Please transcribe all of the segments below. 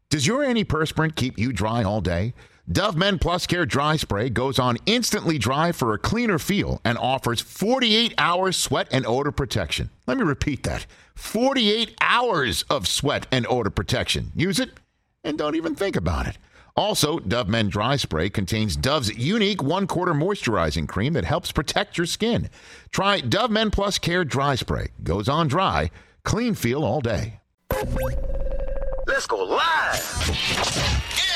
Does your antiperspirant keep you dry all day? Dove Men Plus Care Dry Spray goes on instantly dry for a cleaner feel and offers 48 hours sweat and odor protection. Let me repeat that. 48 hours of sweat and odor protection. Use it and don't even think about it. Also, Dove Men Dry Spray contains Dove's unique 1/4 moisturizing cream that helps protect your skin. Try Dove Men Plus Care Dry Spray. Goes on dry, clean feel all day. Let's go live.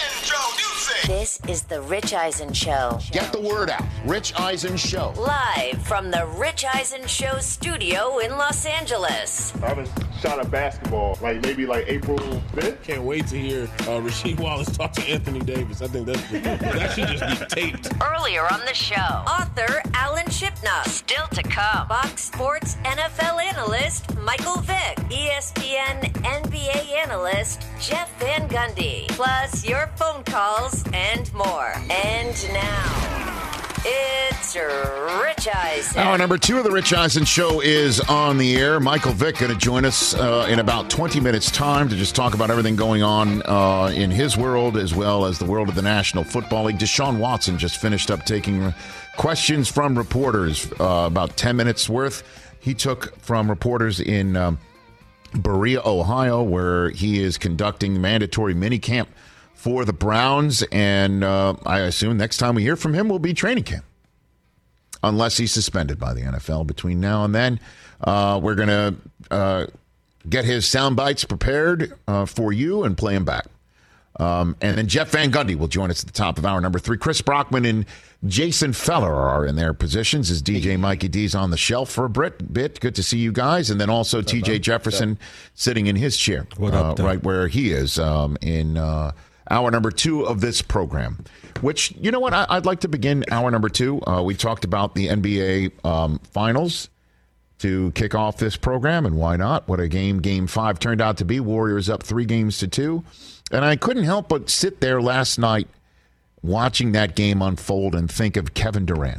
This is the Rich Eisen Show. Get the word out. Rich Eisen Show. Live from the Rich Eisen Show studio in Los Angeles. I haven't shot a basketball maybe April 5th. Can't wait to hear Rasheed Wallace talk to Anthony Davis. I think that should just be taped. Earlier on the show, author Alan Shipnuck. Still to come, Fox Sports NFL analyst Michael Vick. ESPN NBA analyst Jeff Van Gundy. Plus your phone calls and more. And now, it's Rich Eisen. Hour number 2 of the Rich Eisen Show is on the air. Michael Vick going to join us in about 20 minutes' time to just talk about everything going on in his world as well as the world of the National Football League. Deshaun Watson just finished up taking questions from reporters, about 10 minutes worth. He took from reporters in Berea, Ohio, where he is conducting mandatory minicamp for the Browns, and I assume next time we hear from him will be training camp, unless he's suspended by the NFL between now and then. We're going to get his sound bites prepared for you and play him back. And then Jeff Van Gundy will join us at the top of hour number 3. Chris Brockman and Jason Feller are in their positions as DJ Mikey D's on the shelf for a bit. Good to see you guys. And then also TJ Jefferson sitting in his chair, right where he is in hour number 2 of this program, which, you know what, I'd like to begin hour number 2. We talked about the NBA finals to kick off this program, and why not? What a game 5 turned out to be. Warriors up 3-2. And I couldn't help but sit there last night watching that game unfold and think of Kevin Durant.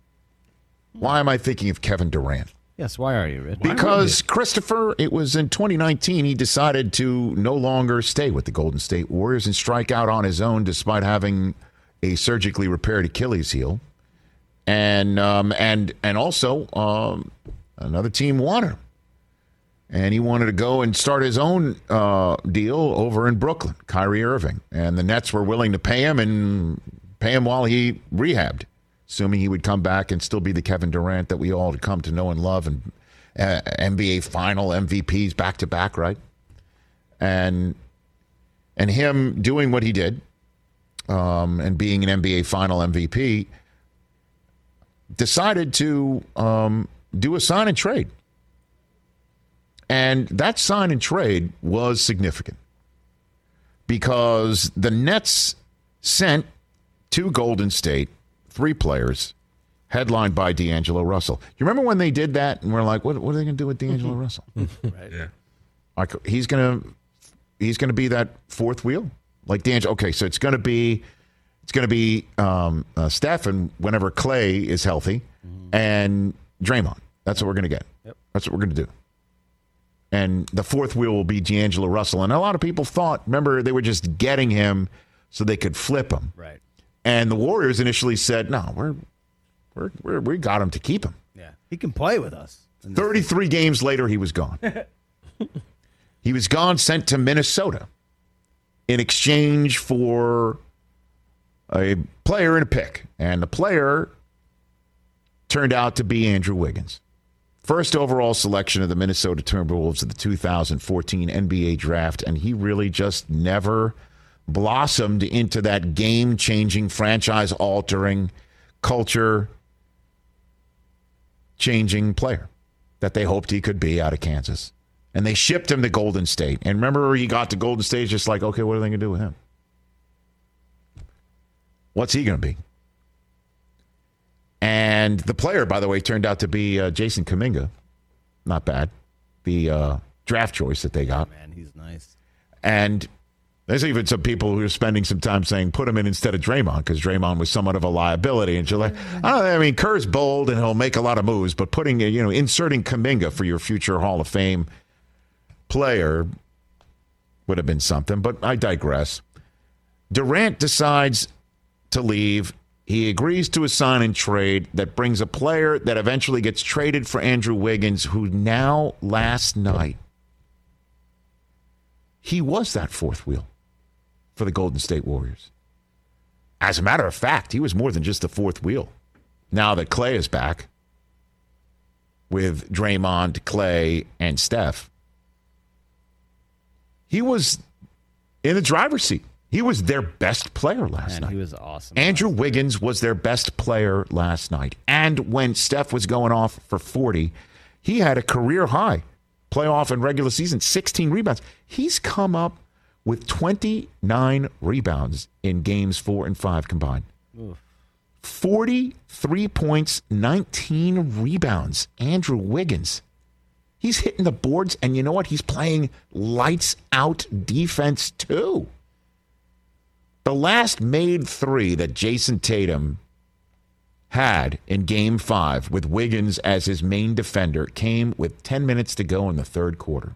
Why am I thinking of Kevin Durant? Yes, why are you, Rich? Because, Christopher, it was in 2019 he decided to no longer stay with the Golden State Warriors and strike out on his own despite having a surgically repaired Achilles heel. And also another team wanted him. And he wanted to go and start his own deal over in Brooklyn, Kyrie Irving. And the Nets were willing to pay him while he rehabbed, assuming he would come back and still be the Kevin Durant that we all had come to know and love, and NBA final MVPs back-to-back, right? And him doing what he did and being an NBA final MVP, decided to do a sign and trade. And that sign and trade was significant because the Nets sent to Golden State 3 players headlined by D'Angelo Russell. You remember when they did that and we're like, what are they going to do with D'Angelo Russell? Right. Yeah. Like, he's going to be that fourth wheel like D'Angelo. Okay, so it's going to be Steph and whenever Clay is healthy and Draymond. That's what we're going to get. Yep. That's what we're going to do. And the fourth wheel will be D'Angelo Russell. And a lot of people thought, remember, they were just getting him so they could flip him. Right. And the Warriors initially said, no, we got him to keep him. Yeah. He can play with us. 33 games later, he was gone. He was gone, sent to Minnesota in exchange for a player and a pick. And the player turned out to be Andrew Wiggins. First overall selection of the Minnesota Timberwolves of the 2014 NBA draft, and he really just never blossomed into that game-changing, franchise-altering, culture-changing player that they hoped he could be out of Kansas. And they shipped him to Golden State. And remember, he got to Golden State just like, okay, what are they going to do with him? What's he going to be? And the player, by the way, turned out to be Jason Kuminga. Not bad. The draft choice that they got. Oh, man, he's nice. And there's even some people who are spending some time saying, put him in instead of Draymond, because Draymond was somewhat of a liability. And you're like, I mean, Kerr's bold and he'll make a lot of moves, but inserting Kuminga for your future Hall of Fame player would have been something, but I digress. Durant decides to leave. He agrees to a sign and trade that brings a player that eventually gets traded for Andrew Wiggins, who now last night, he was that fourth wheel for the Golden State Warriors. As a matter of fact, he was more than just the fourth wheel. Now that Clay is back with Draymond, Clay, and Steph, he was in the driver's seat. He was their best player last night. He was awesome. Andrew Wiggins was their best player last night. And when Steph was going off for 40, he had a career high playoff and regular season, 16 rebounds. He's come up with 29 rebounds in games 4 and 5 combined. Oof. 43 points, 19 rebounds. Andrew Wiggins. He's hitting the boards, and you know what? He's playing lights out defense too. The last made three that Jason Tatum had in Game 5 with Wiggins as his main defender came with 10 minutes to go in the third quarter.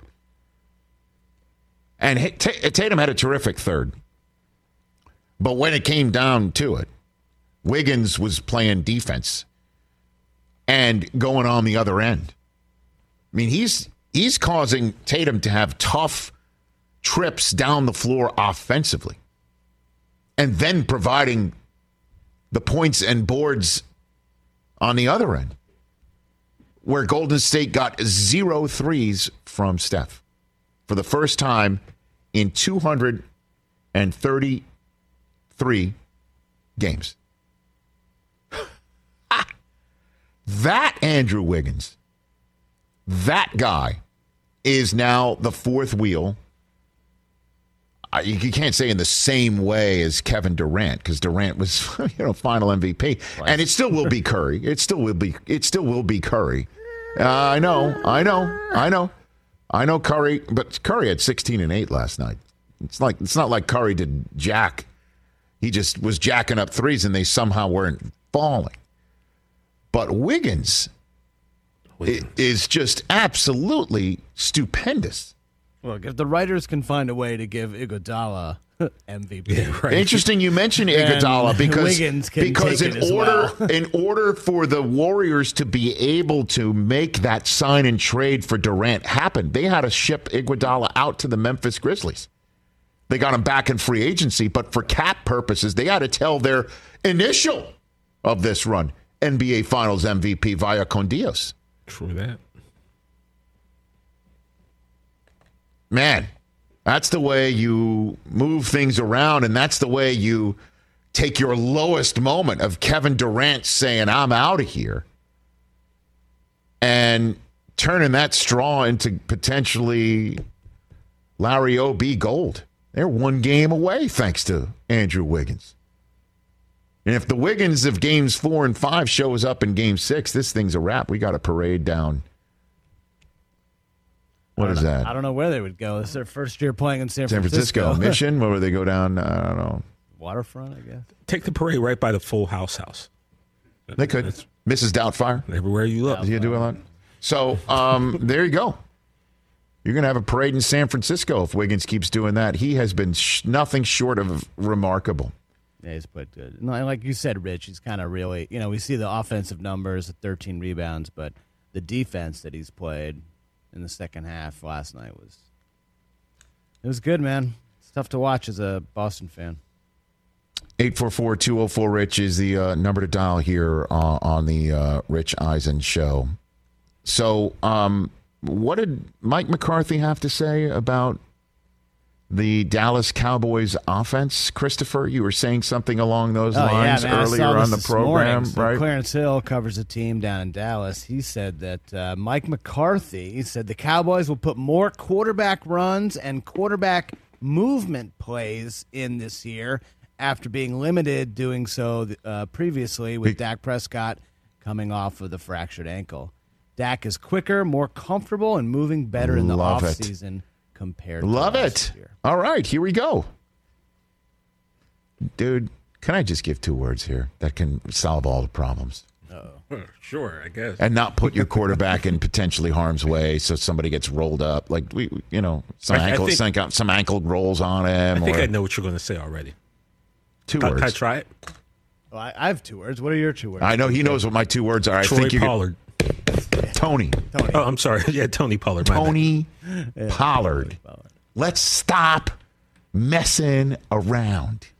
And Tatum had a terrific third. But when it came down to it, Wiggins was playing defense and going on the other end. I mean, he's causing Tatum to have tough trips down the floor offensively. And then providing the points and boards on the other end, where Golden State got 0 threes from Steph for the first time in 233 games. That Andrew Wiggins, that guy, is now the fourth wheel. You can't say in the same way as Kevin Durant, because Durant was, final MVP, and it still will be Curry. It still will be Curry. I know. Curry, but Curry had 16 and 8 last night. It's not like Curry did jack. He just was jacking up threes, and they somehow weren't falling. But Wiggins is just absolutely stupendous. Look, if the writers can find a way to give Iguodala MVP, Yeah, right. Interesting you mentioned Iguodala because in order for the Warriors to be able to make that sign and trade for Durant happen, they had to ship Iguodala out to the Memphis Grizzlies. They got him back in free agency, but for cap purposes, they had to tell their initial of this run NBA Finals MVP via Condios. True that. Man, that's the way you move things around, and that's the way you take your lowest moment of Kevin Durant saying, I'm out of here, and turning that straw into potentially Larry O.B. gold. They're one game away, thanks to Andrew Wiggins. And if the Wiggins of games 4 and 5 shows up in game 6, this thing's a wrap. We got a parade down. What is that? I don't know where they would go. It's their first year playing in San Francisco. Mission? Where would they go down? I don't know. Waterfront, I guess. Take the parade right by the Full House. They could. Mrs. Doubtfire. Everywhere you look. You do a lot. So there you go. You're going to have a parade in San Francisco if Wiggins keeps doing that. He has been nothing short of remarkable. Yeah, he's played good. No, like you said, Rich, he's kind of really, we see the offensive numbers, 13 rebounds, but the defense that he's played in the second half last night it was good, man. It's tough to watch as a Boston fan. 844-204-RICH is the number to dial here on the Rich Eisen show. So what did Mike McCarthy have to say about the Dallas Cowboys offense? Christopher, you were saying something along those lines earlier on the program, so right? Clarence Hill covers a team down in Dallas. He said that Mike McCarthy said the Cowboys will put more quarterback runs and quarterback movement plays in this year after being limited doing so previously with Dak Prescott coming off of the fractured ankle. Dak is quicker, more comfortable, and moving better in the offseason compared to last year. All right, here we go. Dude, can I just give 2 words here that can solve all the problems? Sure, I guess. and not put your quarterback in potentially harm's way, so somebody gets rolled up, like some ankle rolls on him. I think I know what you're going to say already. Two Can words. I try it? Well, I have 2 words. What are your 2 words? I know he knows what my 2 words are. I Troy think you Pollard. Tony. Oh, I'm sorry. Yeah, Tony Pollard. Tony Pollard. Let's stop messing around.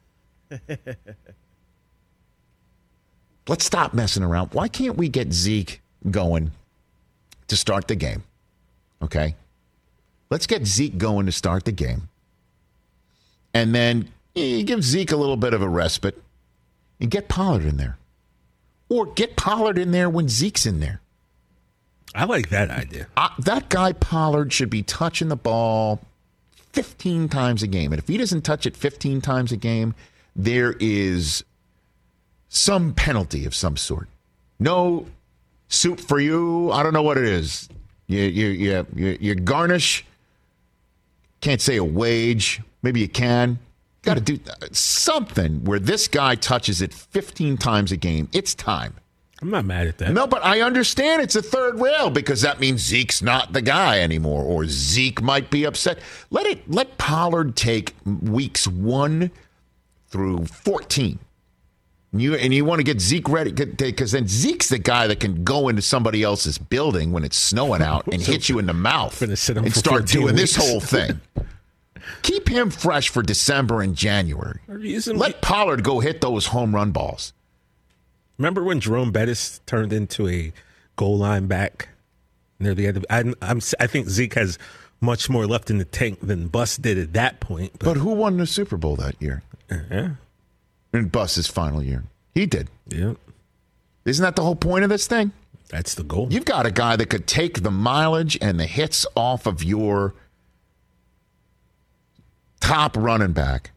Let's stop messing around. Why can't we get Zeke going to start the game? Okay? Let's get Zeke going to start the game. And then you give Zeke a little bit of a respite and get Pollard in there. Or get Pollard in there when Zeke's in there. I like that idea. That guy Pollard should be touching the ball 15 times a game. And if he doesn't touch it 15 times a game, there is some penalty of some sort. No suit for you. I don't know what it is. You garnish. Can't say a wage. Maybe you can. Got to do something where this guy touches it 15 times a game. It's time. I'm not mad at that. No, but I understand it's a third rail because that means Zeke's not the guy anymore, or Zeke might be upset. Let Pollard take weeks 1 through 14. You want to get Zeke ready because then Zeke's the guy that can go into somebody else's building when it's snowing out and hit you in the mouth and start doing this whole thing. Keep him fresh for December and January. Let Pollard go hit those home run balls. Remember when Jerome Bettis turned into a goal line back near the end of I think Zeke has much more left in the tank than Bus did at that point. But who won the Super Bowl that year? Yeah. In Bus's final year. He did. Yeah. Isn't that the whole point of this thing? That's the goal. You've got a guy that could take the mileage and the hits off of your top running back.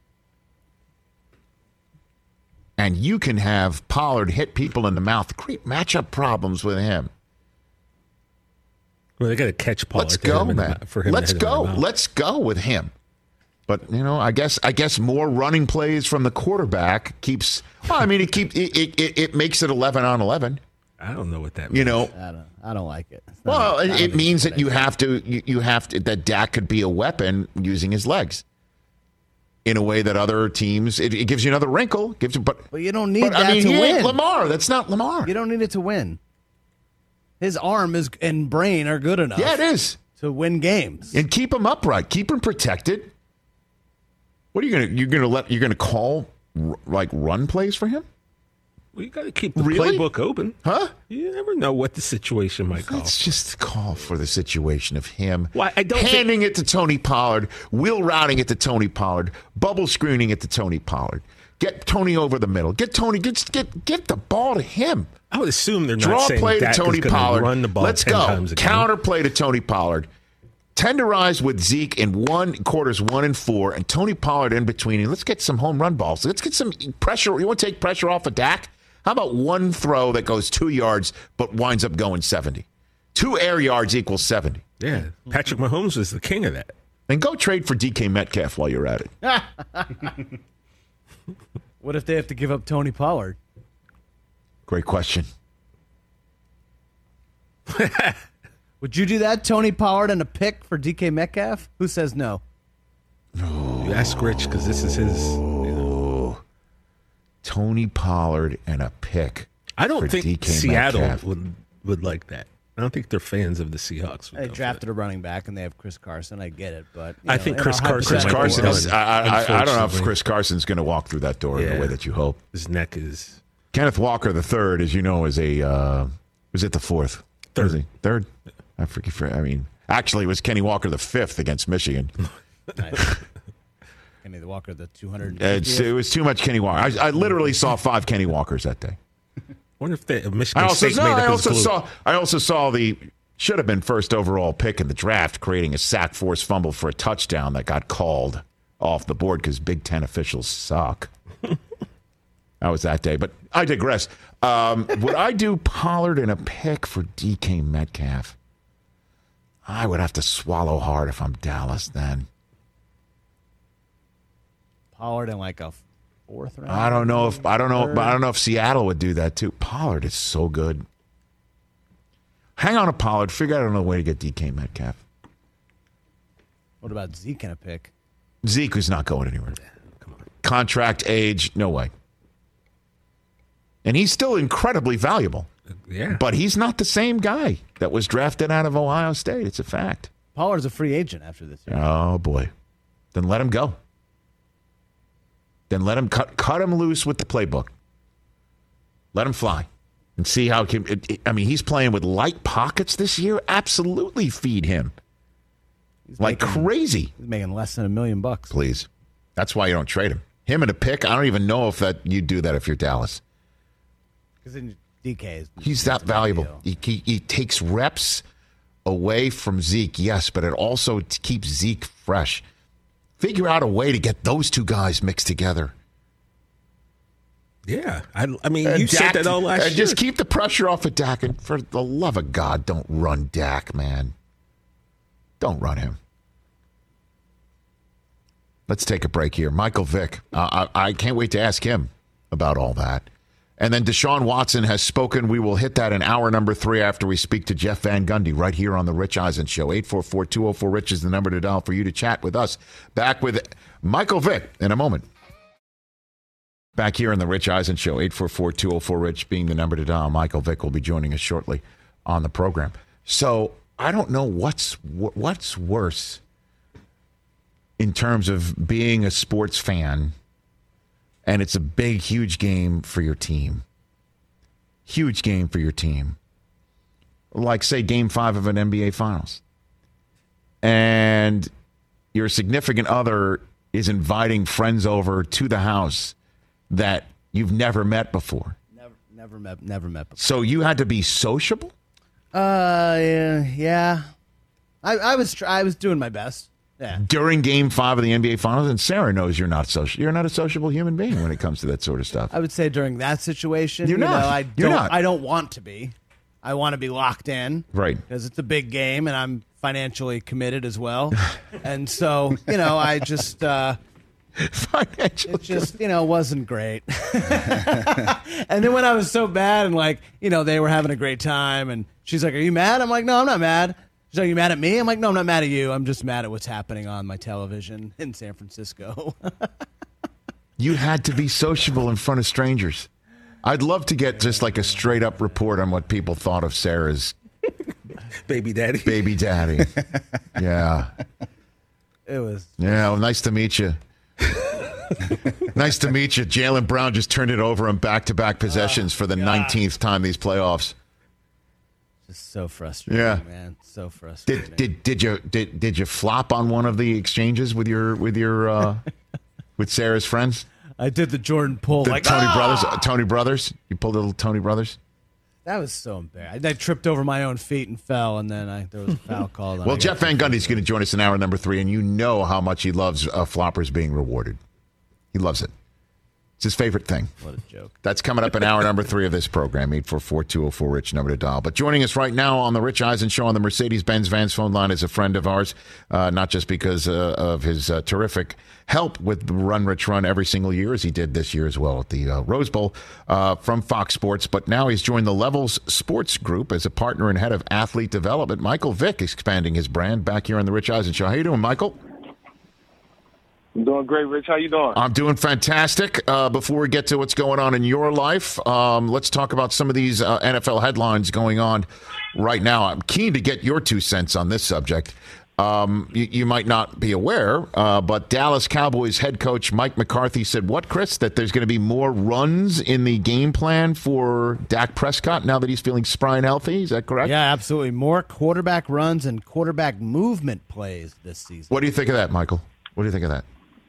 And you can have Pollard hit people in the mouth, create matchup problems with him. Well, they got to catch Pollard. Let's go, man. Let's go. Let's Let's go with him. But I guess more running plays from the quarterback keeps. Well, I mean, it makes it 11 on 11. I don't know what that means. I don't like it. Well, it means that you have to that Dak could be a weapon using his legs. In a way that other teams, it gives you another wrinkle. But you don't need that to win. Lamar. That's not Lamar. You don't need it to win. His arm and brain are good enough. Yeah, it is to win games and keep him upright, keep him protected. What are you gonna call like run plays for him? Well, you got to keep the playbook open, huh? You never know what the situation might call. Let's just call for the situation of him handing it to Tony Pollard, wheel routing it to Tony Pollard, bubble screening it to Tony Pollard. Get Tony over the middle. Get Tony. Get the ball to him. I would assume they're not draw saying play to Dak Tony is going Pollard. to run the ball Let's 10 go. times a game. Counter play to Tony Pollard. Tenderize with Zeke in quarters 1 and 4, and Tony Pollard in between. And let's get some home run balls. Let's get some pressure. You want to take pressure off of Dak? How about one throw that goes 2 yards but winds up going 70? 2 air yards equals 70. Yeah, Patrick Mahomes was the king of that. And go trade for DK Metcalf while you're at it. What if they have to give up Tony Pollard? Great question. Would you do that, Tony Pollard, and a pick for DK Metcalf? Who says no? You ask Rich because this is his. Tony Pollard and a pick. I don't think DK Seattle Metcalf. would like that. I don't think they're fans of the Seahawks. They drafted a running back and they have Chris Carson. I get it, but I think Chris Carson. I don't know if Chris Carson's going to walk through that door in the way that you hope. His neck is. Kenneth Walker III, as you know, is was it the fourth? Third. Was he? Third. I forget. I mean, actually, it was Kenny Walker the fifth against Michigan. Kenny Walker the 200. It was too much Kenny Walker. I literally saw 5 Kenny Walkers that day. Wonder if Michigan State made up his glue. I also saw the should have been first overall pick in the draft, creating a sack force fumble for a touchdown that got called off the board because Big Ten officials suck. That was that day, but I digress. Would I do Pollard in a pick for DK Metcalf? I would have to swallow hard if I'm Dallas then. Pollard in like a 4th round. I don't know if Seattle would do that too. Pollard is so good. Hang on to Pollard. Figure out another way to get DK Metcalf. What about Zeke in a pick? Zeke is not going anywhere. Come on. Contract, age, no way. And he's still incredibly valuable. Yeah. But he's not the same guy that was drafted out of Ohio State. It's a fact. Pollard's a free agent after this year. Oh, boy. Then let him go. Then let him cut him loose with the playbook. Let him fly. And see how he's playing with light pockets this year. Absolutely feed him. Crazy. He's making less than $1 million. Please. That's why you don't trade him. Him and a pick, I don't even know if you'd do that if you're Dallas. Because in DK he's that valuable. He takes reps away from Zeke, yes, but it also keeps Zeke fresh. Figure out a way to get those two guys mixed together. Yeah. I mean, you said that all last year. Just keep the pressure off of Dak. And for the love of God, don't run Dak, man. Don't run him. Let's take a break here. Michael Vick. I can't wait to ask him about all that. And then Deshaun Watson has spoken. We will hit that in hour number 3 after we speak to Jeff Van Gundy right here on The Rich Eisen Show. 844-204-RICH is the number to dial for you to chat with us. Back with Michael Vick in a moment. Back here on The Rich Eisen Show. 844-204-RICH being the number to dial. Michael Vick will be joining us shortly on the program. So I don't know what's worse in terms of being a sports fan. And it's a big, huge game for your team. Huge game for your team. Like, say, Game 5 of an NBA Finals. And your significant other is inviting friends over to the house that you've never met before. Never met before. So you had to be sociable? Yeah. I was doing my best. Yeah. During Game 5 of the NBA Finals, and Sarah knows you're not You're not a sociable human being when it comes to that sort of stuff. I would say during that situation, you're not. I don't want to be. I want to be locked in, right? Because it's a big game, and I'm financially committed as well. And so, I just financially, it just wasn't great. And then when I was so bad, and they were having a great time, and she's like, "Are you mad?" I'm like, "No, I'm not mad." She's like, "Are you mad at me?" I'm like, "No, I'm not mad at you. I'm just mad at what's happening on my television in San Francisco." You had to be sociable in front of strangers. I'd love to get just like a straight up report on what people thought of Sarah's baby daddy. Baby daddy. Yeah. It was. Yeah, well, nice to meet you. Nice to meet you. Jaylen Brown just turned it over on back-to-back possessions for the 19th time these playoffs. So frustrating, yeah, man. So frustrating. Did you flop on one of the exchanges with your with Sarah's friends? I did the Jordan pull, Tony Brothers. You pulled a little Tony Brothers. That was so embarrassing. I tripped over my own feet and fell, and then there was a foul called. Well, Jeff Van Gundy's going to join us in hour number 3, and you know how much he loves floppers being rewarded. He loves it. It's his favorite thing. What a joke. That's coming up in hour number 3 of this program, 844-204-RICH, number to dial. But joining us right now on the Rich Eisen Show on the Mercedes-Benz Vans phone line is a friend of ours, not just because of his terrific help with the Run Rich Run every single year, as he did this year as well at the Rose Bowl from Fox Sports, but now he's joined the Levels Sports Group as a partner and head of athlete development. Michael Vick expanding his brand back here on the Rich Eisen Show. How you doing, Michael? I'm doing great, Rich. How you doing? I'm doing fantastic. Before we get to what's going on in your life, let's talk about some of these NFL headlines going on right now. I'm keen to get your 2 cents on this subject. You might not be aware, but Dallas Cowboys head coach Mike McCarthy said what, Chris? That there's going to be more runs in the game plan for Dak Prescott now that he's feeling spry and healthy. Is that correct? Yeah, absolutely. More quarterback runs and quarterback movement plays this season. What do you think of that, Michael? What do you think of that?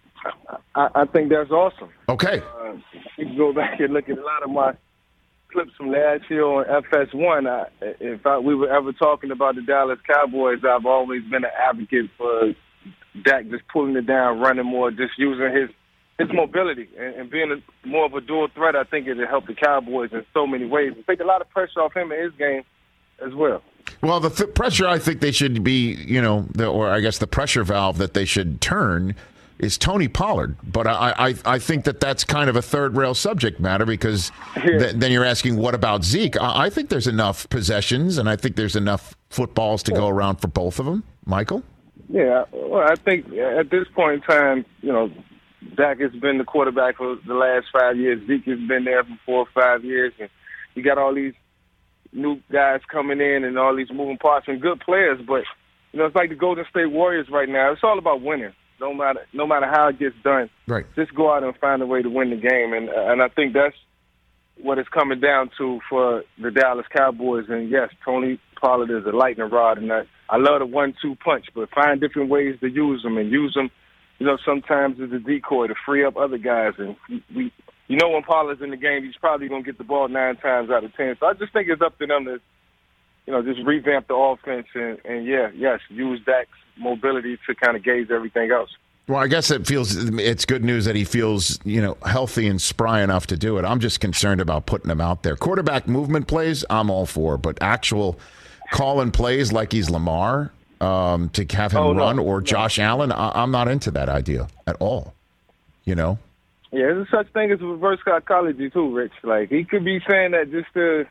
I think that's awesome. Okay. You can go back and look at a lot of my clips from last year on FS1. If we were ever talking about the Dallas Cowboys, I've always been an advocate for Dak just pulling it down, running more, just using his mobility and being more of a dual threat. I think it'll help the Cowboys in so many ways. Take a lot of pressure off him in his game as well. Well, the pressure I think they should be, or I guess the pressure valve that they should turn is Tony Pollard. But I think that's kind of a third rail subject matter because then you're asking, what about Zeke? I think there's enough possessions, and I think there's enough footballs to go around for both of them. Michael? Yeah, well, I think at this point in time, Dak has been the quarterback for the last 5 years. Zeke has been there for 4 or 5 years, and you got all these new guys coming in and all these moving parts and good players. But it's like the Golden State Warriors right now. It's all about winning, no matter how it gets done. Right. Just go out and find a way to win the game, and I think that's what it's coming down to for the Dallas Cowboys. And yes, Tony Pollard is a lightning rod, and I love the 1-2 punch, but find different ways to use them and use them. Sometimes as a decoy to free up other guys. And when Pollard's in the game, he's probably going to get the ball 9 times out of 10. So I just think it's up to them to, just revamp the offense and use Dak's mobility to kind of gauge everything else. Well, I guess it's good news that he feels, healthy and spry enough to do it. I'm just concerned about putting him out there. Quarterback movement plays, I'm all for, but actual calling plays like he's Lamar, to have him run or Josh Allen, I'm not into that idea at all. Yeah, there's such thing as reverse psychology too, Rich. Like, he could be saying that just to,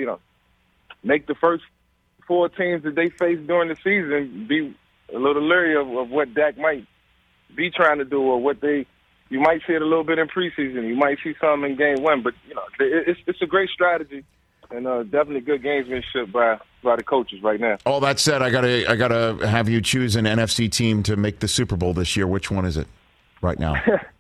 make the first 4 teams that they face during the season be a little leery of what Dak might be trying to do, or what you might see it a little bit in preseason. You might see something in game 1, but it's a great strategy. And definitely good gamesmanship by the coaches right now. All that said, I gotta have you choose an NFC team to make the Super Bowl this year. Which one is it right now?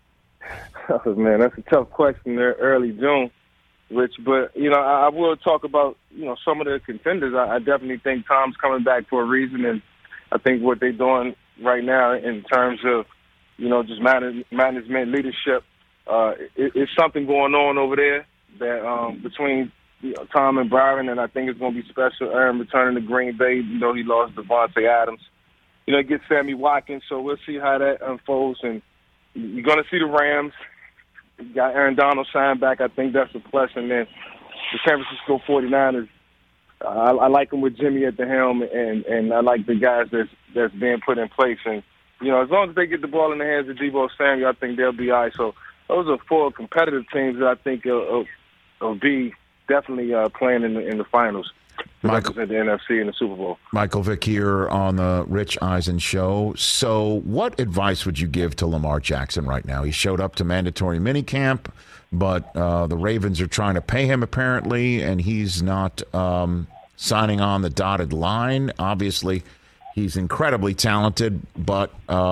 Oh, man, that's a tough question there early June, Rich. But, I will talk about, some of the contenders. I definitely think Tom's coming back for a reason. And I think what they're doing right now in terms of, just management, leadership, it's something going on over there that between Tom and Byron, and I think it's going to be special. Aaron returning to Green Bay. He lost Devontae Adams. It gets Sammy Watkins, so we'll see how that unfolds. And you're going to see the Rams. You got Aaron Donald signed back. I think that's a plus. And then the San Francisco 49ers, I like them with Jimmy at the helm, and I like the guys that's being put in place. And, as long as they get the ball in the hands of Deebo Samuel, I think they'll be all right. So those are 4 competitive teams that I think will be definitely playing in the finals to represent the NFC in the Super Bowl. Michael Vick here on the Rich Eisen Show. So what advice would you give to Lamar Jackson right now? He showed up to mandatory minicamp, but the Ravens are trying to pay him apparently, and he's not signing on the dotted line. Obviously, he's incredibly talented, but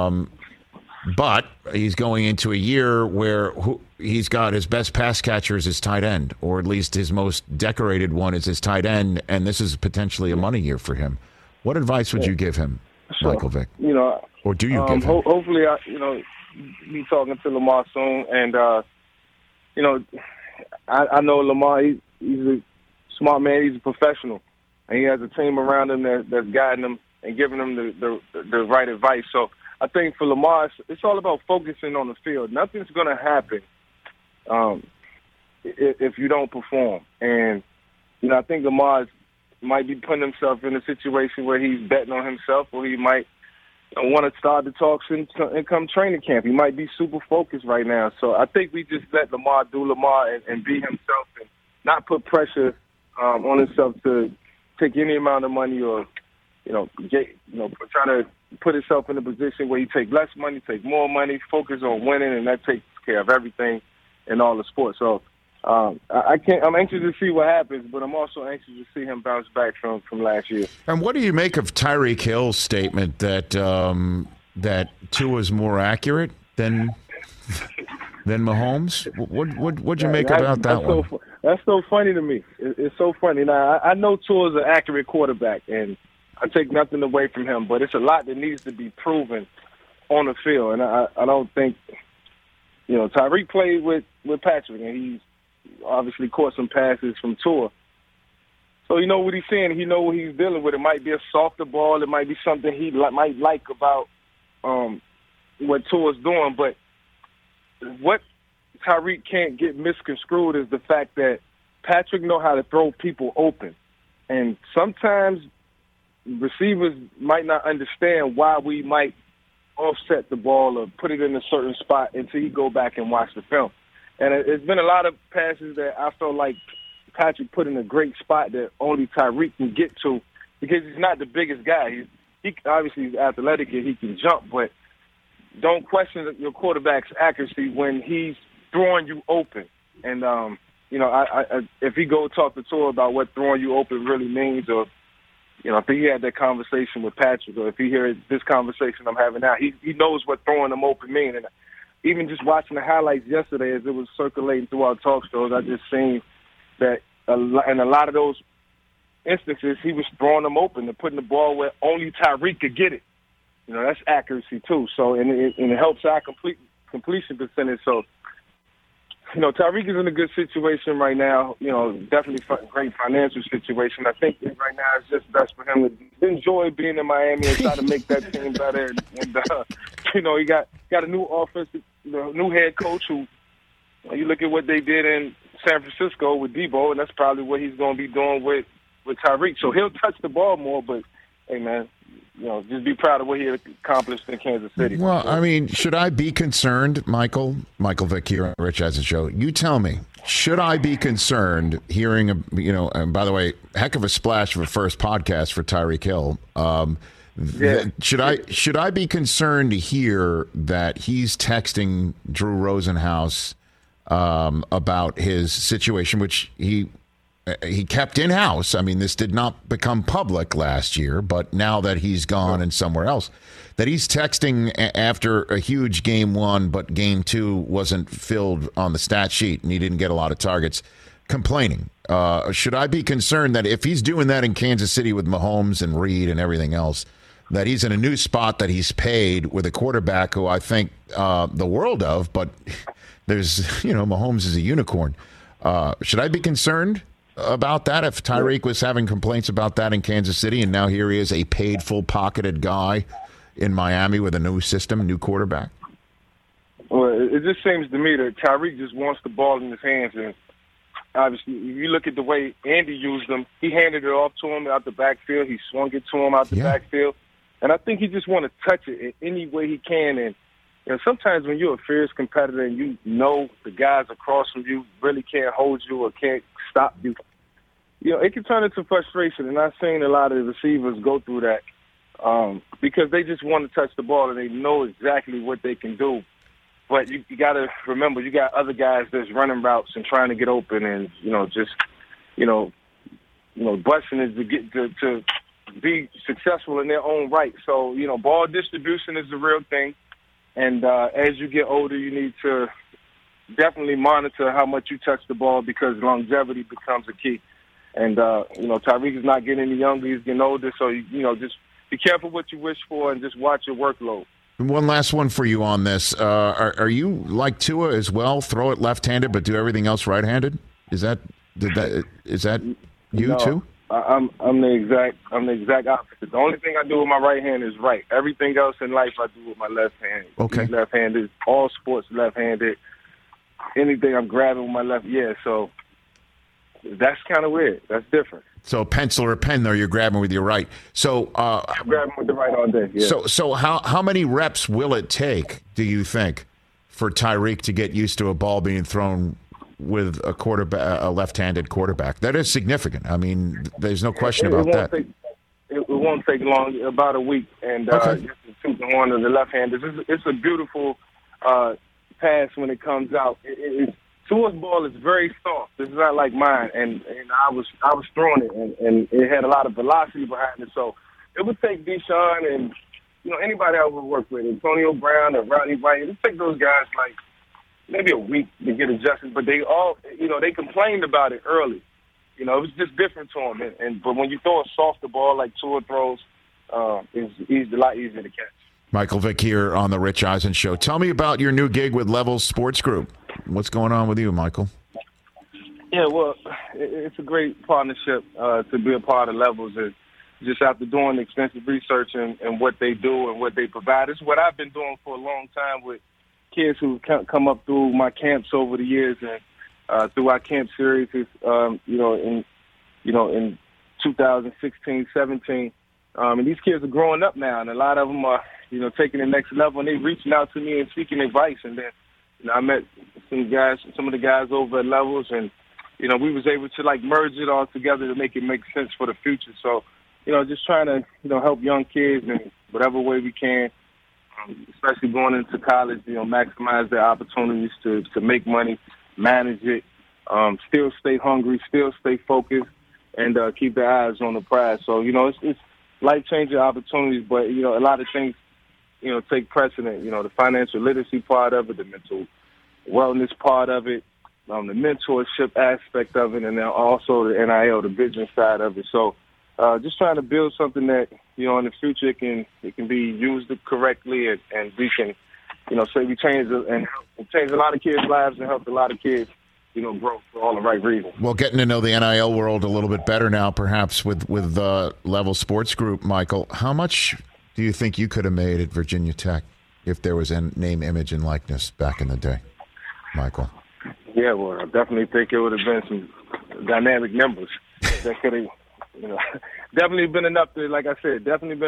he's going into a year where he's got his best pass catcher as his tight end, or at least his most decorated one is his tight end, and this is potentially a money year for him. What advice would you give him, Michael Vick? Or do you give him? Hopefully, be talking to Lamar soon, and I know Lamar. He's a smart man. He's a professional, and he has a team around him that's guiding him and giving him the right advice. So I think for Lamar, it's all about focusing on the field. Nothing's going to happen if you don't perform. And, I think Lamar might be putting himself in a situation where he's betting on himself, or he might want to start the talks and come training camp. He might be super focused right now. So I think we just let Lamar do Lamar and be himself and not put pressure on himself to take any amount of money or, try to put himself in a position where he take less money, take more money, focus on winning, and that takes care of everything in all the sports. So I'm anxious to see what happens, but I'm also anxious to see him bounce back from last year. And what do you make of Tyreek Hill's statement that Tua's more accurate than Mahomes? What'd you make about that one? That's so funny to me. It's so funny. Now, I know Tua's an accurate quarterback, and I take nothing away from him, but it's a lot that needs to be proven on the field. And I don't think, Tyreek played with Patrick, and he's obviously caught some passes from Tua. So he know what he's saying. He know what he's dealing with. It might be a softer ball. It might be something he might like about what Tua's doing. But what Tyreek can't get misconstrued is the fact that Patrick know how to throw people open. And sometimes receivers might not understand why we might offset the ball or put it in a certain spot until you go back and watch the film. And it's been a lot of passes that I felt like Patrick put in a great spot that only Tyreek can get to because he's not the biggest guy. He obviously is athletic and he can jump, but don't question your quarterback's accuracy when he's throwing you open. And, if he go talk to Tua about what throwing you open really means, or, if he had that conversation with Patrick, or if he hears this conversation I'm having now, he knows what throwing them open means. And even just watching the highlights yesterday as it was circulating through our talk shows, I just seen that in a lot of those instances, he was throwing them open and putting the ball where only Tyreek could get it. That's accuracy too. So, and it helps our completion percentage. So, Tyreek is in a good situation right now. Definitely a great financial situation. I think right now it's just best for him to enjoy being in Miami and try to make that team better. And he got a new offensive, new head coach who, you look at what they did in San Francisco with Debo, and that's probably what he's going to be doing with Tyreek. So he'll touch the ball more, but, hey, man, just be proud of what he accomplished in Kansas City. Well, I mean, should I be concerned, Michael Vick here on Rich Eisen Show? You tell me, should I be concerned hearing, and by the way, heck of a splash of a first podcast for Tyreek Hill. Should I be concerned to hear that he's texting Drew Rosenhaus about his situation, which he kept in-house? I mean, this did not become public last year, but now that he's gone and somewhere else, that he's texting after a huge game one, but game two wasn't filled on the stat sheet and he didn't get a lot of targets, complaining. Should I be concerned that if he's doing that in Kansas City with Mahomes and Reed and everything else, that he's in a new spot that he's paid with a quarterback who I think the world of, but there's, Mahomes is a unicorn. Should I be concerned about that if Tyreek was having complaints about that in Kansas City and now here he is, a paid, full-pocketed guy in Miami with a new system, new quarterback? Well, it just seems to me that Tyreek just wants the ball in his hands, and obviously, if you look at the way Andy used him, he handed it off to him out the backfield, he swung it to him out the backfield, and I think he just want to touch it in any way he can. And sometimes when you're a fierce competitor and the guys across from you really can't hold you or can't stop you, it can turn into frustration. And I've seen a lot of the receivers go through that because they just want to touch the ball and they know exactly what they can do. But you got to remember, you got other guys that's running routes and trying to get open, and busting is to get to be successful in their own right. So ball distribution is the real thing. And as you get older, you need to definitely monitor how much you touch the ball because longevity becomes a key. And, Tyreek is not getting any younger. He's getting older. So, just be careful what you wish for and just watch your workload. One last one for you on this. Are you like Tua as well? Throw it left-handed but do everything else right-handed? Is that you too? I'm the exact opposite. The only thing I do with my right hand is right. Everything else in life I do with my left hand. Okay. Left-handed. All sports left-handed. Anything I'm grabbing with my left. Yeah. So that's kind of weird. That's different. So pencil or pen, though, you're grabbing with your right. So I'm grabbing with the right all day. Yeah. So how many reps will it take, do you think, for Tyreek to get used to a ball being thrown with a left-handed quarterback? That is significant. I mean, there's no question about that. It won't take long, about a week, and just to toot the horn of the left-handers. It's a beautiful pass when it comes out. Tua's ball is very soft. It's not like mine, and I was throwing it, and it had a lot of velocity behind it. So it would take Deshaun and anybody I would work with, Antonio Brown or Rodney White. It would take those guys like maybe a week to get adjusted. But they all, they complained about it early. It was just different to them. But when you throw a softer ball like Tua throws, it's a lot easier to catch. Michael Vick here on the Rich Eisen Show. Tell me about your new gig with Levels Sports Group. What's going on with you, Michael? Yeah, well, it's a great partnership to be a part of Levels. Just after doing extensive research and what they do and what they provide. It's what I've been doing for a long time with kids who come up through my camps over the years and through our camp series. In 2016, 17, and these kids are growing up now, and a lot of them are taking the next level, and they reaching out to me and seeking advice. And then, I met some of the guys over at Levels, and, we was able to, merge it all together to make it make sense for the future. So, just trying to, help young kids in whatever way we can, especially going into college, maximize their opportunities to make money, manage it, still stay hungry, still stay focused, and keep their eyes on the prize. So, it's life-changing opportunities, but, a lot of things, take precedent. The financial literacy part of it, the mental wellness part of it, the mentorship aspect of it, and then also the NIL, the business side of it. So just trying to build something that, in the future it can be used correctly, and we can, say we change a lot of kids' lives and help a lot of kids, grow for all the right reasons. Well, getting to know the NIL world a little bit better now, perhaps with Level Sports Group, Michael, how much do you think you could have made at Virginia Tech if there was a name, image, and likeness back in the day, Michael? Yeah, well, I definitely think it would have been some dynamic numbers that could have, definitely been enough to, like I said,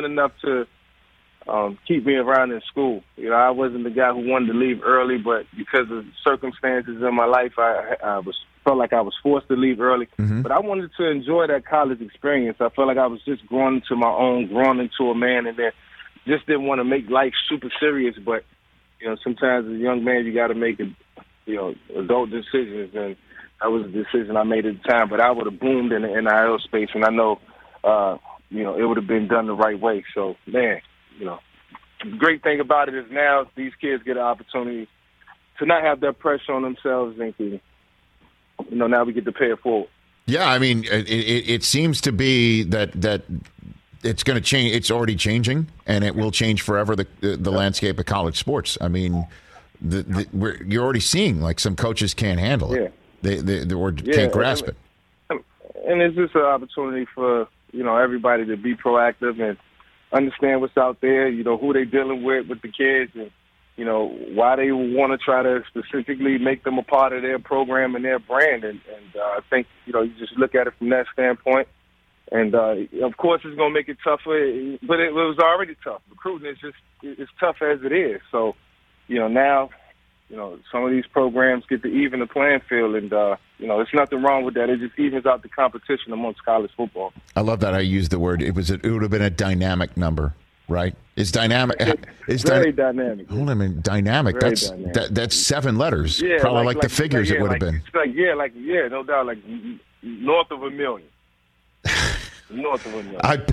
keep me around in school. I wasn't the guy who wanted to leave early, but because of circumstances in my life, I felt like I was forced to leave early. Mm-hmm. But I wanted to enjoy that college experience. I felt like I was just growing into my own, growing into a man, and then just didn't want to make life super serious. But, sometimes as a young man, you got to make adult decisions, and that was a decision I made at the time. But I would have boomed in the NIL space, and I know, it would have been done the right way. So, man, the great thing about it is now these kids get an opportunity to not have that pressure on themselves, and to, now we get to pay it forward. Yeah, I mean, it seems to be that it's going to change. It's already changing, and it will change forever the landscape of college sports. I mean, you're already seeing some coaches can't handle it. They can't grasp it. And it's just an opportunity for everybody to be proactive and understand what's out there. Who they dealing with the kids, and why they want to try to specifically make them a part of their program and their brand. And I think you just look at it from that standpoint. And of course, it's going to make it tougher, but it was already tough. Recruiting it's tough as it is. So now some of these programs get to even the playing field, and there's nothing wrong with that. It just evens out the competition amongst college football. I love that I used the word. It would have been a dynamic number, right? It's dynamic. It's very dynamic. Hold on a minute. Dynamic. That's 7 letters. Yeah, probably like the figures it would have been. It's no doubt, north of $1 million. North of $1 million.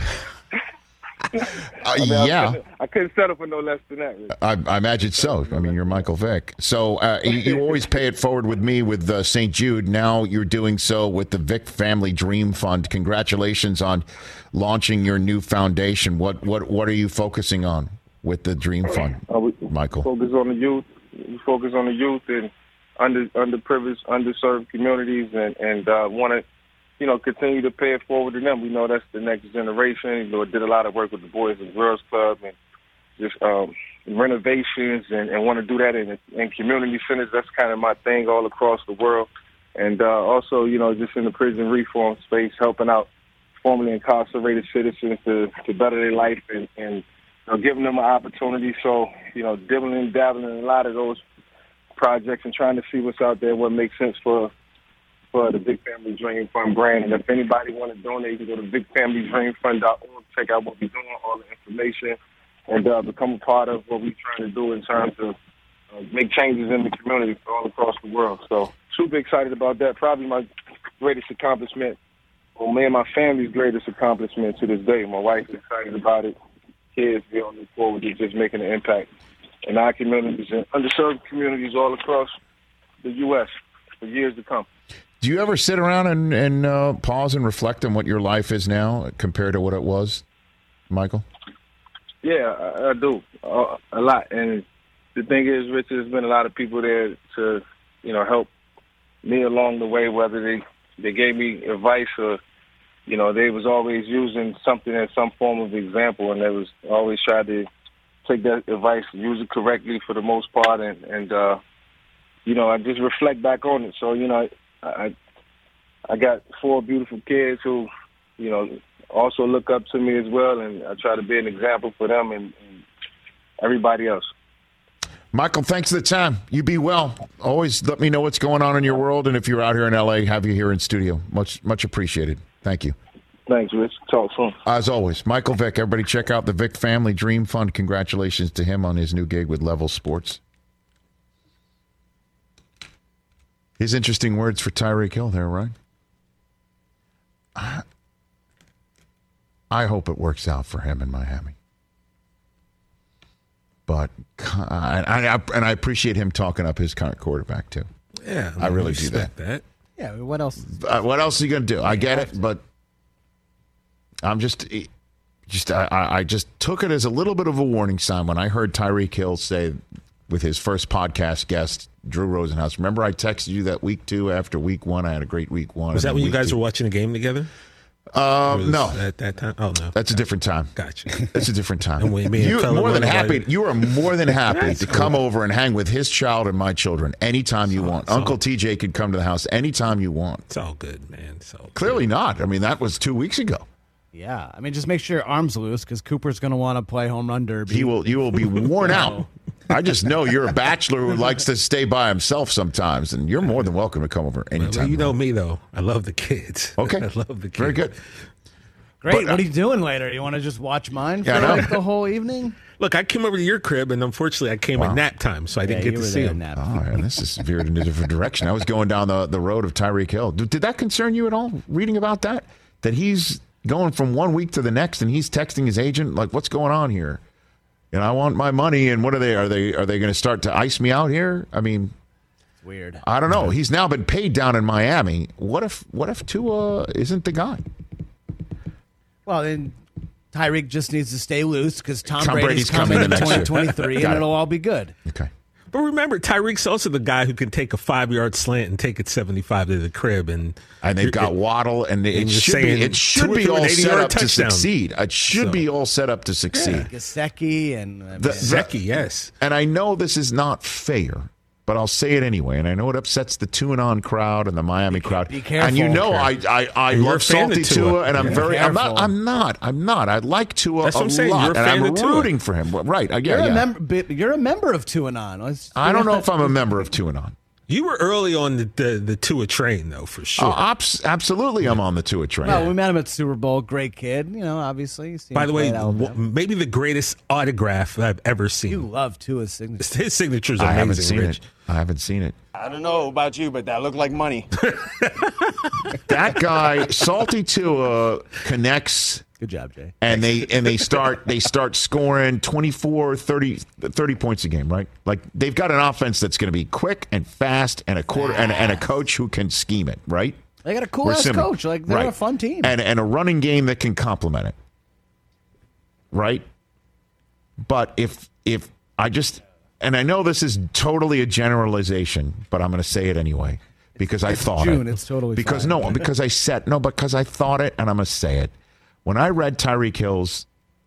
I couldn't settle for no less than that. Really. I imagine so. I mean, you're Michael Vick. So you always pay it forward with me with St. Jude. Now you're doing so with the Vick Family Dream Fund. Congratulations on launching your new foundation. What are you focusing on with the Dream Fund, Michael? We focus on the youth. We focus on the youth and underprivileged, underserved communities, and want to continue to pay it forward to them. We know that's the next generation. Did a lot of work with the Boys and Girls Club and just renovations and want to do that in community centers. That's kind of my thing all across the world. And also, just in the prison reform space, helping out formerly incarcerated citizens to better their life and giving them an opportunity. So, dabbling in a lot of those projects and trying to see what's out there, what makes sense for the Vick Family Dream Fund brand. And if anybody want to donate, you can go to VickFamilyDreamFund.org, check out what we're doing, all the information, and become a part of what we're trying to do in terms of make changes in the community all across the world. So super excited about that. Probably my greatest accomplishment, or me and my family's greatest accomplishment to this day. My wife is excited about it. Kids, we all look forward to just making an impact in our communities and underserved communities all across the U.S. for years to come. Do you ever sit around and pause and reflect on what your life is now compared to what it was, Michael? Yeah, I do a lot. And the thing is, Rich, there's been a lot of people there to, help me along the way, whether they gave me advice or, they was always using something as some form of example, and they was always trying to take that advice, use it correctly for the most part, and I just reflect back on it. So, I got 4 beautiful kids who, also look up to me as well, and I try to be an example for them and everybody else. Michael, thanks for the time. You be well. Always let me know what's going on in your world, and if you're out here in L.A., have you here in studio. Much appreciated. Thank you. Thanks, Rich. Talk soon. As always, Michael Vick. Everybody check out the Vick Family Dream Fund. Congratulations to him on his new gig with Level Sports. His interesting words for Tyreek Hill there, right? I hope it works out for him in Miami. But I appreciate him talking up his current quarterback too. Yeah, I really do that. Yeah, what else? What else are you going to do? I get it, but I'm just I just took it as a little bit of a warning sign when I heard Tyreek Hill say with his first podcast guest, Drew Rosenhaus. Remember I texted you that week 2 after week 1. I had a great week 1. Was that when you guys were watching the game together? No. At that time? Oh, no. That's a different time. Gotcha. That's a different time. And You are more than happy That's to cool. come over and hang with his child and my children anytime you want. Uncle TJ could come to the house anytime you want. It's all good, man. It's all Clearly not. I mean, that was 2 weeks ago. Yeah, I mean, just make sure your arm's loose because Cooper's going to want to play home run derby. You will be worn out. I just know you're a bachelor who likes to stay by himself sometimes, and you're more than welcome to come over anytime. Well, you know me, though. I love the kids. Okay. I love the kids. Very good. Great. But, what are you doing later? You want to just watch mine for Yeah, I know. like the whole evening? Look, I came over to your crib, and unfortunately, I came at nap time, so I didn't get to see him. Oh, yeah, this is veered in a different direction. I was going down the road of Tyreek Hill. Did that concern you at all, reading about that? That he's going from 1 week to the next, and he's texting his agent, like, what's going on here? And I want my money, and what are they? Are they going to start to ice me out here? I mean, It's weird. I don't know. He's now been paid down in Miami. What if Tua isn't the guy? Well, then Tyreek just needs to stay loose because Tom Brady's Brady's coming coming in the next year. 2023, Got and it. it'll all be good. Okay. But remember, Tyreek's also the guy who can take a 5-yard slant and take it 75 to the crib, and they've got Waddle, and it you're should saying be Tua threw an all set 80-yard up to touchdown. succeed. It should be all set up to succeed. Gesicki and Zeki, yes. And I know this is not fair, but I'll say it anyway. And I know it upsets the Tuanon crowd and the Miami crowd. be careful. And you know I You're love a fan salty of Tua. Tua, and I'm Be very. careful. I'm not. I like Tua That's what a I'm saying. lot, You're a and fan I'm of Tua. rooting for him. Right? You're Yeah. a member of Tuanon. I don't know if I'm a member of Tuanon. You were early on the Tua train, though, for sure. Absolutely, I'm on the Tua train. Well, we met him at the Super Bowl. Great kid, obviously. Seen By him the play way, at Alabama. maybe the greatest autograph I've ever seen. You love Tua's signature. His signature's I amazing, haven't seen Rich. it. I haven't seen it. I don't know about you, but that looked like money. That guy, Salty Tua, connects. Good job, Jay. And they start scoring 24, 30 points a game, right? Like they've got an offense that's going to be quick and fast and a coach who can scheme it, right? They got a cool ass coach. Like they're a fun team. And a running game that can complement it. Right? But if I just, and I know this is totally a generalization, but I'm going to say it anyway because I thought June, it. it's totally because fine. because I thought it, and I'm going to say it. When I read Tyreek Hill's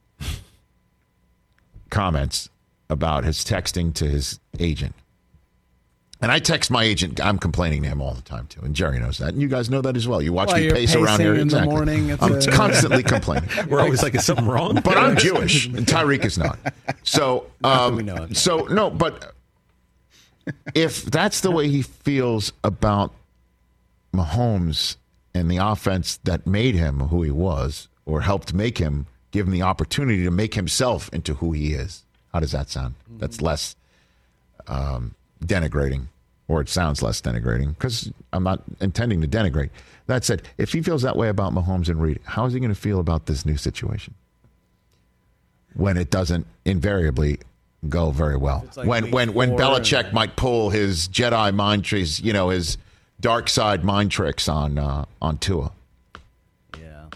comments about his texting to his agent, and I text my agent, I'm complaining to him all the time too, and Jerry knows that, and you guys know that as well. You watch me you're pace around pacing here. in Exactly. the morning. It's I'm constantly complaining. We're always like, is something wrong? But I'm Jewish, and Tyreek is not. So, we know it. so no. But if that's the way he feels about Mahomes and the offense that made him who he was, or helped make him, give him the opportunity to make himself into who he is, how does that sound? That's less denigrating, or it sounds less denigrating, because I'm not intending to denigrate. That said, if he feels that way about Mahomes and Reed, how is he going to feel about this new situation when it doesn't invariably go very well? Like When Belichick might pull his Jedi mind tricks, his dark side mind tricks on Tua. Yeah.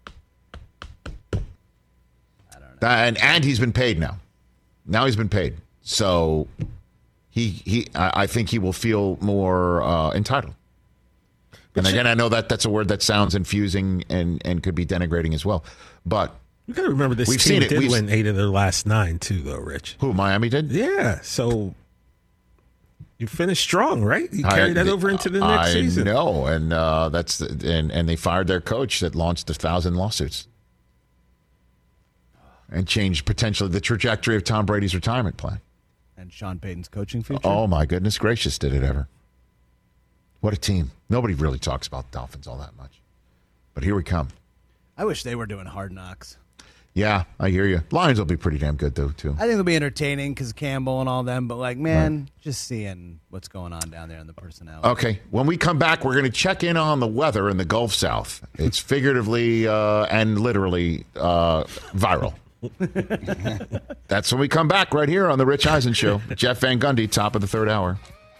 And he's been paid now. Now he's been paid. So I think he will feel more entitled. And again, I know that's a word that sounds infusing and could be denigrating as well. But You got to remember this We've team seen it. did We've- win 8 of their last 9 too, though, Rich. who, Miami did? Yeah, so you finished strong, right? You carried that over into the next season. I know, and and they fired their coach that launched 1,000 lawsuits. and change potentially the trajectory of Tom Brady's retirement plan. And Sean Payton's coaching future. Oh, my goodness gracious, did it ever. What a team. Nobody really talks about the Dolphins all that much. But here we come. I wish they were doing Hard Knocks. Yeah, I hear you. Lions will be pretty damn good, though, too. I think it'll be entertaining because Campbell and all them, but, just seeing what's going on down there in the personality. Okay, when we come back, we're going to check in on the weather in the Gulf South. It's figuratively and literally viral. That's when we come back right here on The Rich Eisen Show. Jeff Van Gundy, top of the third hour.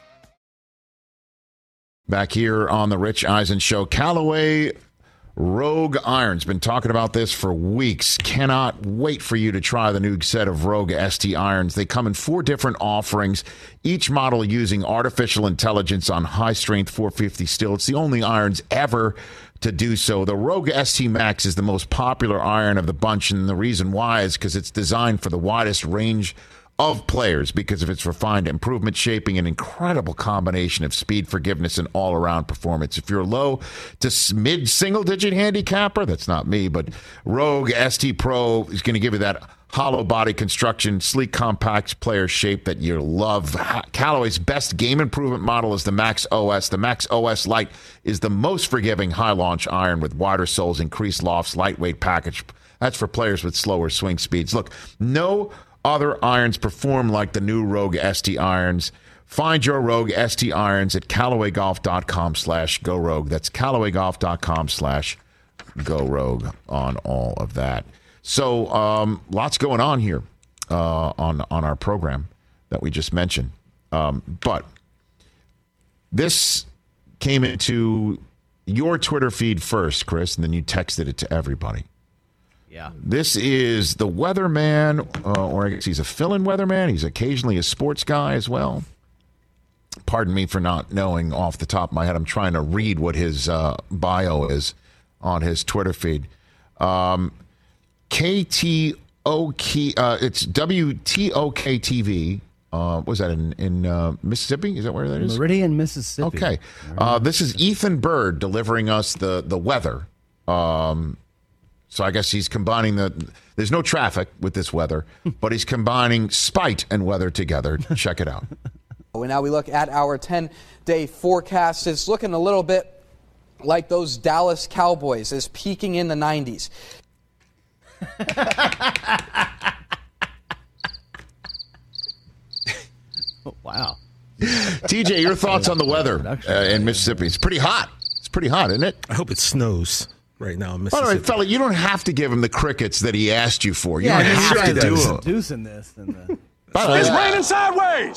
Back here on The Rich Eisen Show. Callaway Rogue Irons. Been talking about this for weeks. Cannot wait for you to try the new set of Rogue ST irons. They come in 4 different offerings, each model using artificial intelligence on high-strength 450 steel. It's the only irons ever to do so. The Rogue ST Max is the most popular iron of the bunch, and the reason why is because it's designed for the widest range of players because of its refined improvement, shaping an incredible combination of speed, forgiveness, and all-around performance. If you're low to mid-single-digit handicapper, that's not me, but Rogue ST Pro is going to give you that hollow body construction, sleek, compact player shape that you love. Callaway's best game improvement model is the Max OS. The Max OS Lite is the most forgiving high-launch iron with wider soles, increased lofts, lightweight package. That's for players with slower swing speeds. Look, no other irons perform like the new Rogue ST irons. Find your Rogue ST irons at CallawayGolf.com/GoRogue. That's CallawayGolf.com/GoRogue on all of that. So lots going on here on our program that we just mentioned. But this came into your Twitter feed first, Chris, and then you texted it to everybody. Yeah. This is the weatherman, or I guess he's a fill-in weatherman. He's occasionally a sports guy as well. Pardon me for not knowing off the top of my head. I'm trying to read what his bio is on his Twitter feed. KTOK, it's WTOK TV. Was that in Mississippi? Is that where that is? Meridian, Mississippi. Okay. This is Ethan Bird delivering us the weather. So I guess he's combining there's no traffic with this weather, but he's combining spite and weather together. Check it out. Now we look at our 10-day forecast. It's looking a little bit like those Dallas Cowboys, is peaking in the 90s. Wow. TJ, your thoughts on the weather in Mississippi? It's pretty hot. It's pretty hot, isn't it? I hope it snows right now in Mississippi. All right, fella, you don't have to give him the crickets that he asked you for. You Yeah, don't he's have to right. do He's them. seducing this. And It's raining sideways.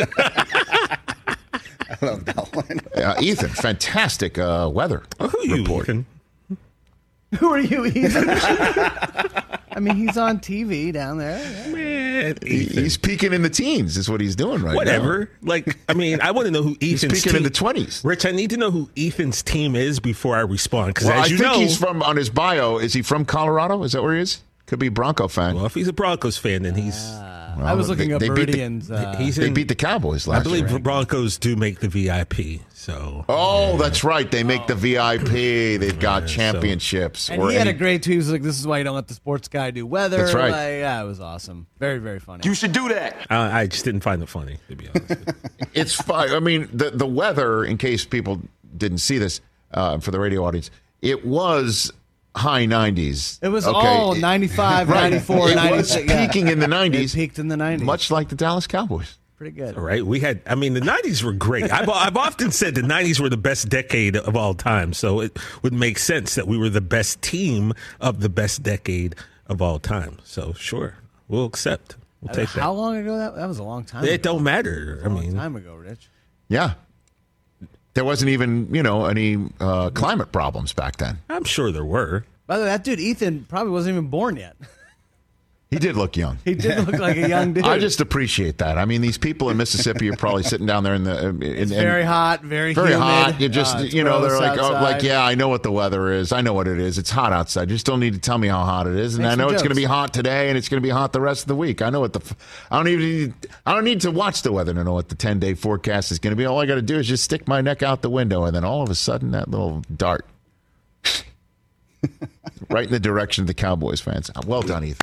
I love that one. Ethan, fantastic weather Who are you, report. Ethan? who are you, Ethan? I mean, he's on TV down there. Man, Ethan. He's peaking in the teens is what he's doing right now. Whatever. Like, I mean, I want to know who He's Ethan's peaking in team. the 20s. Rich, I need to know who Ethan's team is before I respond. Because Well, as I you think know, he's from, on his bio, is he from Colorado? Is that where he is? Could be a Bronco fan. well, if he's a Broncos fan, then he's. I was looking up they beat the- Meridian's. They beat the Cowboys last I believe year. the Broncos do make the VIP. So. Oh, that's right. They make the VIP. They've got Yeah, so- championships. and he had a great tweet. He was like, "This is why you don't let the sports guy do weather." That's right. Like, yeah, it was awesome. Very, very funny. You should do that. I just didn't find it funny, to be honest with you. It's fine. I mean, the weather, in case people didn't see this for the radio audience, it was high 90s. It was okay? all 95, Right. 94, It 96. was peaking in the 90s. It peaked in the 90s. Much like the Dallas Cowboys. Pretty good. All right, we had. I mean, the '90s were great. I've often said the '90s were the best decade of all time. So it would make sense that we were the best team of the best decade of all time. So sure, we'll accept. We'll take How that. long ago that was? A long time. It ago. don't matter. I A long mean, time ago, Rich. Yeah. There wasn't even, any climate problems back then. I'm sure there were. By the way, that dude Ethan probably wasn't even born yet. He did look young. He did look like a young dude. I just appreciate that. I mean, these people in Mississippi are probably sitting down there in the. It's very hot, very Very humid. hot. You just, It's they're gross like, outside. yeah, I know what the weather is. I know what it is. It's hot outside. You just don't need to tell me how hot it is. And Make I know some it's going to be jokes. hot today, and it's going to be hot the rest of the week. I know what I don't need to watch the weather to know what the 10-day forecast is going to be. All I got to do is just stick my neck out the window, and then all of a sudden, that little dart right in the direction of the Cowboys fans. Well done, Ethan.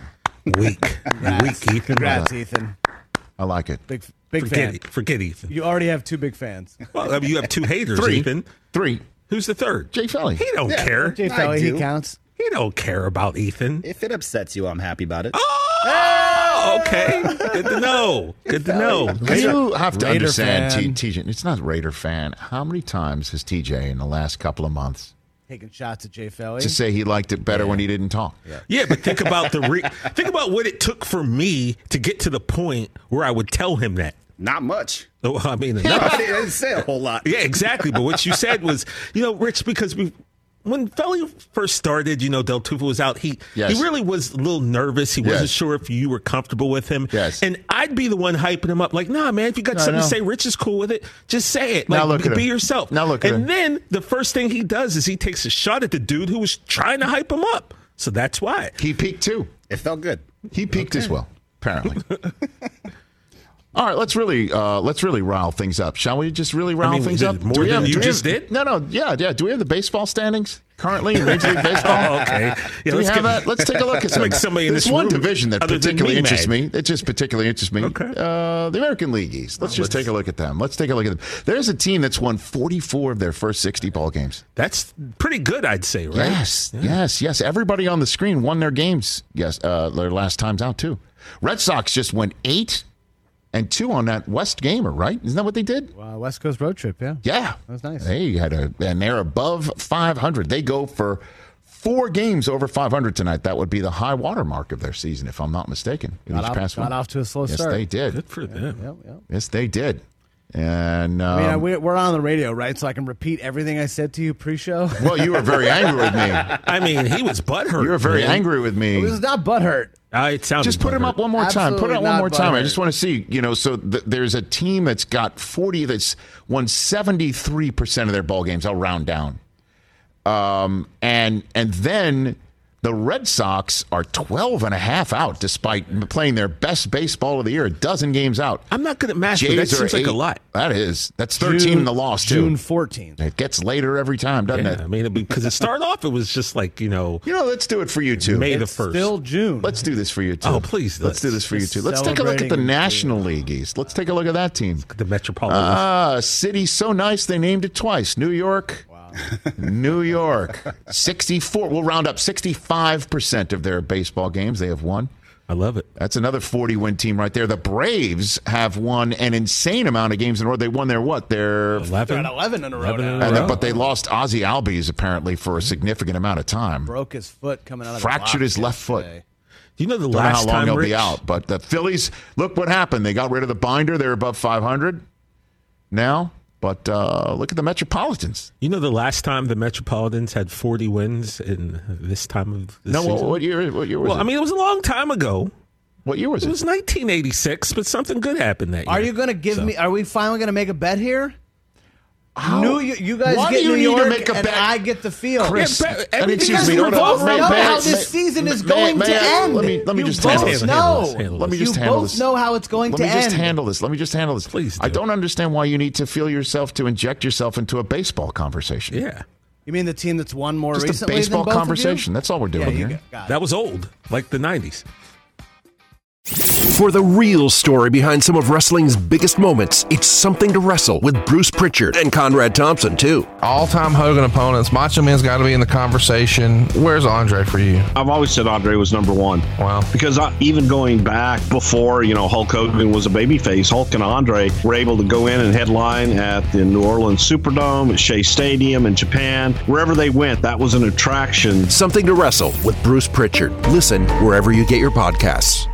Weak, Ethan. Congrats, Ethan. I like it. Big fan. Forget Ethan. You already have 2 big fans. Well, I mean, you have 2 haters, 3. Ethan. 3. Who's the third? Jay Felly. He don't care. Jay Felly, he counts. He don't care about Ethan. If it upsets you, I'm happy about it. Oh, okay. Good to know. Good to know. You have to Raider understand, fan. TJ. It's not Raider fan. How many times has TJ in the last couple of months Taking shots at Jay Felly. to say he liked it better when he didn't talk? Yeah, but think about think about what it took for me to get to the point where I would tell him that. Not much. Oh, I mean, I didn't say a whole lot. Yeah, exactly. But what you said was, Rich, because when Felly first started, Del Tufo was out. He really was a little nervous. He wasn't sure if you were comfortable with him. Yes. And I'd be the one hyping him up, like, nah, man, if you got something to say, Rich is cool with it. Just say it. Like, Now look at be him. yourself. Now look at him. And then the first thing he does is he takes a shot at the dude who was trying to hype him up. So that's why. He peaked too. It felt good. He peaked as well, apparently. All right, let's really rile things up, shall we? Just really rile things up. More than you just did? No, yeah. Do we have the baseball standings currently in Major League Baseball? Okay. Yeah, Do we have that? Let's take a look at some. Like somebody in There's this one room division that other than particularly me, interests Mag. me. It just particularly interests me. Okay. The American League East. Let's just take a look at them. There's a team that's won 44 of their first 60 ball games. That's pretty good, I'd say, right? Yes. Everybody on the screen won their games. Yes, their last times out too. Red Sox just went 8-2 on that West Gamer, right? Isn't that what they did? West Coast road trip, yeah. Yeah, that was nice. And they're above 500. They go for 4 games over 500 tonight. That would be the high water mark of their season, if I'm not mistaken. Got off to a slow start. Yes, they did. Good for them. Yep. Yes, they did. And we're on the radio, right? So I can repeat everything I said to you pre-show. Well, you were very angry with me. I mean, he was butthurt. You were very angry with me. It was not butthurt. It sounded just put him up one more time. Put it up one more time. I just want to see, so there's a team that's got 40 that's won 73% of their ball games. I'll round down. And then the Red Sox are 12.5 out despite playing their best baseball of the year, a dozen games out. I'm not good at math, but that seems like a lot. That's 13 in the loss, too. June 14th. It gets later every time, doesn't it? I mean, because it started off, it was just like, let's do it for you, too. May the It's 1st. still June. Let's do this for you, too. Oh, please. Let's do this for you, too. Let's take a look at the National League East. Let's take a look at that team. The Metropolitan. City so nice they named it twice. New York. Wow. New York. 64. We'll round up 65% of their baseball games they have won. I love it. That's another 40-win team right there. The Braves have won an insane amount of games in a row. They won their 11 in a row now. But they lost Ozzy Albies apparently for a significant amount of time. Broke his foot coming out of Fractured his left foot. Do you know the Don't last know how long time, he'll Rich? be out. But the Phillies, look what happened. They got rid of the binder. They're above 500 now. But look at the Metropolitans. You know the last time the Metropolitans had 40 wins in this time of the season? What year was it? Well, I mean, it was a long time ago. What year was it? It was 1986, but something good happened that year. Are you going to give me? Are we finally going to make a bet here? How? You guys Why get do you New need York, to make a and bet? I get the field. Chris, Because we both know how this season is going to end. Let me You just both handle this. know. Let me just You handle both this. know how it's going to Let me just end. handle this. Let me just handle this. Please do. I don't understand why you need to feel yourself to inject yourself into a baseball conversation. Yeah. You mean the team that's won more Just recently a baseball than both conversation. Of you? That's all we're doing you here. got it. That was old, like the 90s. For the real story behind some of wrestling's biggest moments, it's Something to Wrestle with Bruce Pritchard and Conrad Thompson, too. All-time Hogan opponents. Macho Man's got to be in the conversation. Where's Andre for you? I've always said Andre was number one. Wow. Because even going back before, Hulk Hogan was a babyface, Hulk and Andre were able to go in and headline at the New Orleans Superdome, at Shea Stadium in Japan. Wherever they went, that was an attraction. Something to Wrestle with Bruce Pritchard. Listen wherever you get your podcasts.